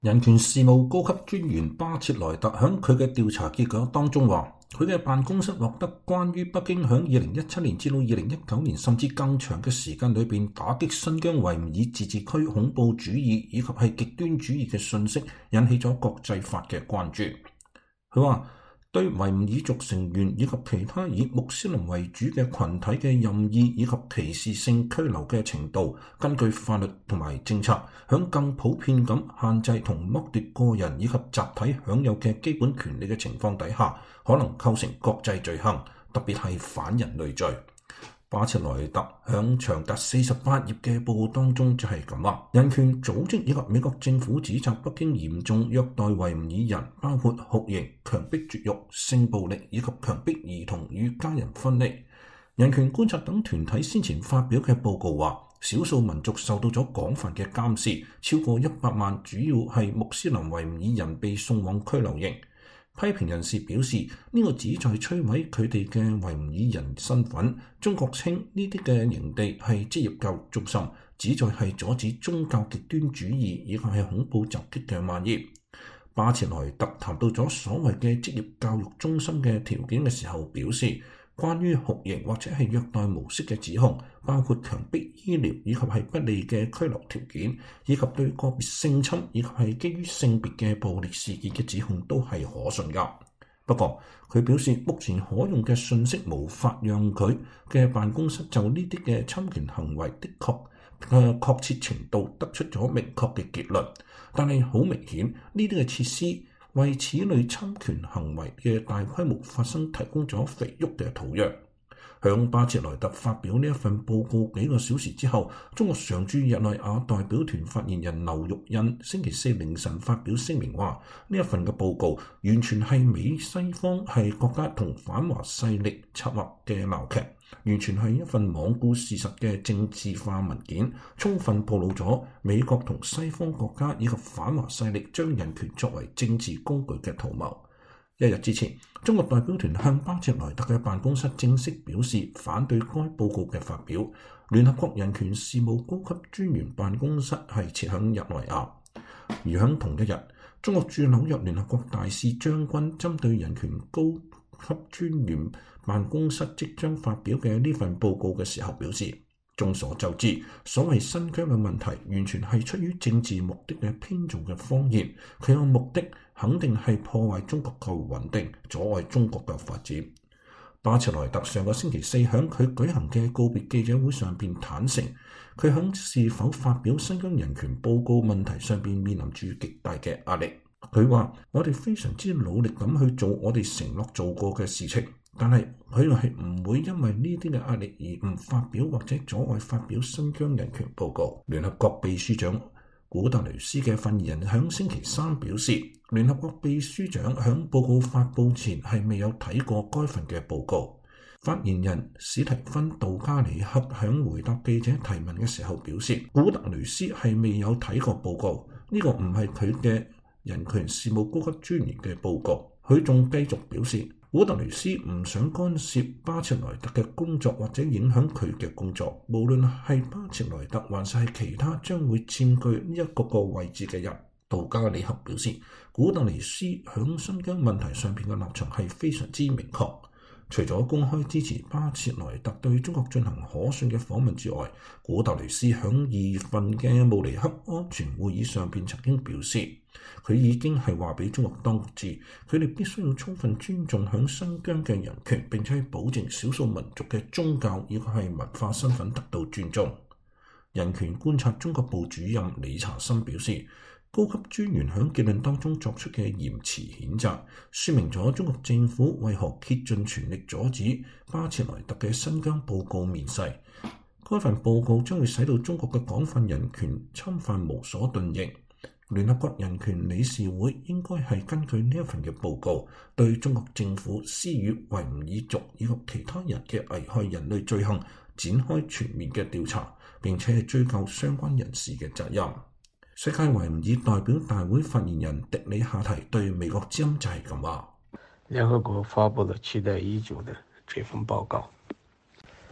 人權事務高級專員巴切萊特喺佢嘅調查結果當中話，佢嘅辦公室獲得關於北京喺2017年至到2019年甚至更長嘅時間裏邊打擊新疆維吾爾自治區恐怖主義以及係極端主義嘅信息，引起咗國際法嘅關注。佢話，對維吾爾族成員以及其他以穆斯林為主嘅群體嘅任意以及歧視性拘留嘅程度，根據法律同埋政策，響更普遍咁限制同剝奪個人以及集體享有嘅基本權利嘅情況底下，可能構成國際罪行，特別係反人類罪。巴切萊特響長達48頁嘅報告當中就係咁話，人權組織以及美國政府指責北京嚴重虐待維吾爾人，包括酷刑、強迫絕育、性暴力以及強迫兒童與家人分離。人權觀察等團體先前發表嘅報告話，少數民族受到咗廣泛嘅監視，超過100萬主要係穆斯林維吾爾人被送往拘留營。批評人士表示，呢個旨在摧毀佢哋嘅維吾爾人身份。中國稱呢啲嘅營地係職業教育中心，旨在係阻止宗教極端主義以及係恐怖襲擊嘅蔓延。巴切萊特談到咗所謂嘅職業教育中心嘅條件嘅時候，表示關於酷刑或者係虐待模式嘅指控，包括強迫醫療以及係不利嘅拘留條件，以及對個別性侵以及係基於性別嘅暴力事件嘅指控都係可信㗎。不過佢表示，目前可用嘅信息無法讓佢嘅辦公室就呢啲嘅侵權行為的確切程度得出咗明確嘅結論，但係好明顯呢啲嘅設施為此類侵權行為嘅大規模發生提供咗肥沃嘅土壤。向巴切萊特發表呢一份報告幾個小時之後，中國常駐日內瓦代表團發言人劉玉印星期四凌晨發表聲明話，呢一份嘅報告完全係美西方係國家同反華勢力策劃嘅鬧劇，完全係一份罔顧事實嘅政治化文件，充分暴露咗美國同西方國家以及反華勢力將人權作為政治工具嘅圖謀。一日之前，中國代表團向巴切萊特嘅辦公室正式表示反對該報告嘅發表。聯合國人權事務高級專員辦公室係設響日內瓦，而響同一日，中國駐紐約聯合國大使張軍針對人權高級專員辦公室即將發表嘅呢份報告嘅時候表示，眾所周知，所謂新疆嘅問題完全係出於政治目的嘅編造嘅謊言，佢嘅目的肯定係破壞中國嘅穩定，阻礙中國嘅發展。巴切萊特上個星期四喺佢舉行嘅告別記者會上邊坦承，佢喺是否發表新疆人權報告問題上邊面臨住極大嘅壓力。佢話：我哋非常之努力咁去做我哋承諾做過嘅事情，但係佢係唔會因為呢啲嘅壓力而唔發表或者阻礙發表新疆人權報告。聯合國秘書長古特雷斯嘅發言人喺星期三表示，聯合國秘書長喺報告發佈前係未有睇過該份嘅報告。發言人史提芬杜加里克喺回答記者提問嘅時候表示，古特雷斯係未有睇過報告，呢個唔係佢嘅人權事務高級專員嘅報告。佢仲繼續表示，古特雷斯唔想干涉巴切萊特嘅工作或者影響佢嘅工作，無論係巴切萊特還是係其他將會佔據呢一個位置嘅人。杜加里克表示，古特雷斯響新疆問題上邊嘅立場係非常之明確。除咗公開支持巴切萊特對中國進行可信嘅訪問之外，古特雷斯響2月份嘅慕尼黑安全會議上邊曾經表示，佢已經係話俾中國當局知，佢哋必須要充分尊重響新疆嘅人權，並且保證少數民族嘅宗教以及係文化身份得到尊重。人權觀察中國部主任理查森表示，高級專員喺結論當中作出嘅嚴詞譴責，說明咗中國政府為何竭盡全力阻止巴切萊特嘅新疆報告面世。該份報告將會使到中國嘅廣泛人權侵犯無所遁形。聯合國人權理事會應該係根據呢一份嘅報告，對中國政府施予維吾爾族以及其他人嘅危害人類罪行展開全面嘅調查，並且係追究相關人士嘅責任。世界維吾爾代表大會發言人迪里夏提對美國之音就係咁話： 聯合國發布了期待已久的這份報告，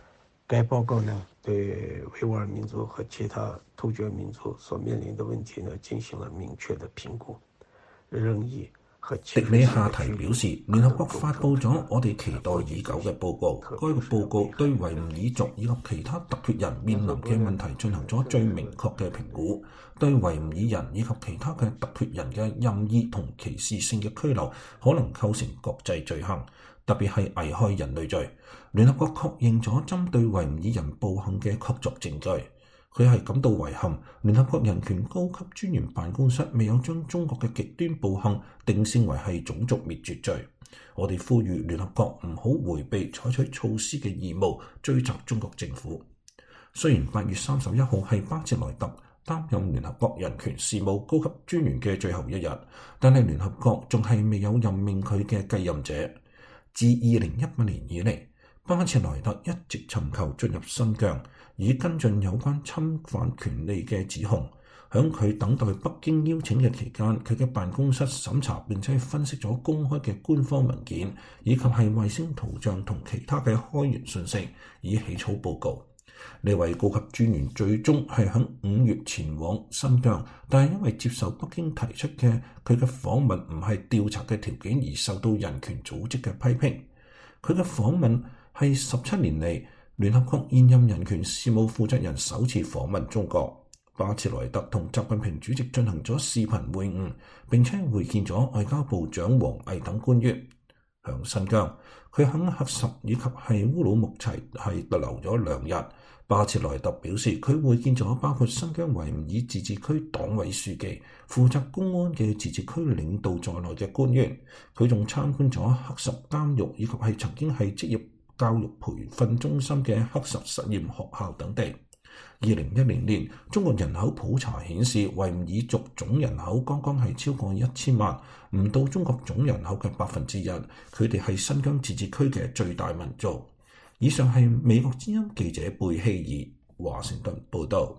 該報告呢，對維吾爾民族和其他突厥民族所面臨的問題呢，進行了明確的評估。 迪里夏提表示，聯合國發布咗我哋期待已久嘅報告。該個報告對維吾爾族以及其他突厥人面臨嘅問題進行咗最明確嘅評估，對維吾爾人以及其他嘅突厥人嘅任意同歧視性嘅拘留可能構成國際罪行，特別係危害人類罪。聯合國確認咗針對維吾爾人暴行嘅確鑿證據。佢係感到遺憾，聯合國人權高級專員辦公室未有將中國嘅極端暴行定性為係種族滅絕罪。我哋呼籲聯合國唔好迴避採取措施嘅義務，追責中國政府。雖然8月31號係巴切萊特擔任聯合國人權事務高級專員嘅最後一日，但係聯合國仲係未有任命佢嘅繼任者。自2018年以嚟，巴切萊特一直尋求進入新疆，以跟進有關侵犯權利嘅指控。響佢等待北京邀請嘅期間，佢嘅辦公室審查並且分析咗公開嘅官方文件，以及係衛星圖像同其他嘅開源信息，以起草報告。呢位高級專員最終係響5月前往新疆，但係因為接受北京提出嘅佢嘅訪問唔係調查嘅條件而受到人權組織嘅批評。佢嘅訪問係17年嚟聯合國現任人權事務負責人首次訪問中國。巴切萊特同習近平主席進行咗視頻會晤，並且會見咗外交部長王毅等官員。響新疆，佢響喀什以及係烏魯木齊係逗留咗2日。巴切萊特表示，佢會見咗包括新疆維吾爾自治區黨委書記、負責公安嘅自治區領導在內嘅官員。佢仲參觀咗喀什監獄以及係曾經係職業教育培訓中心嘅喀什實驗學校等地。2010年，中國人口普查顯示，維吾爾族總人口剛剛係超過1000萬，唔到中國總人口嘅1%。佢哋係新疆自治區嘅最大民族。以上係美國之音記者貝希爾華盛頓報道。